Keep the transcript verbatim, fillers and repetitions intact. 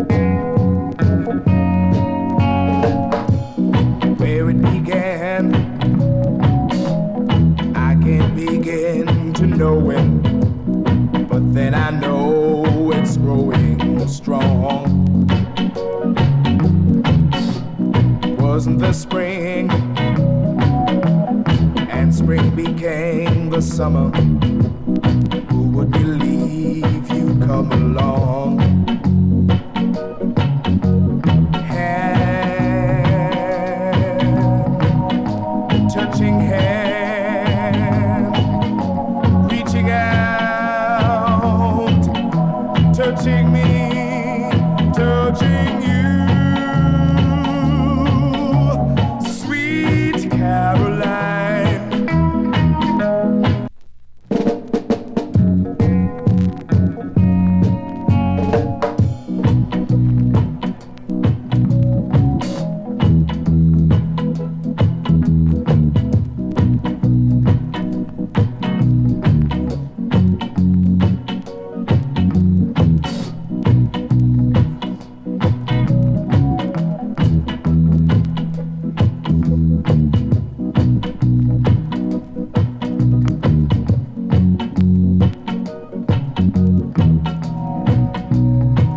Where it began, I can't begin to know it, but then I know it's growing strong. Wasn't the spring, and spring became the summer. Who would believe you'd come along? Hand, touching hand, reaching out, touching me, touching you.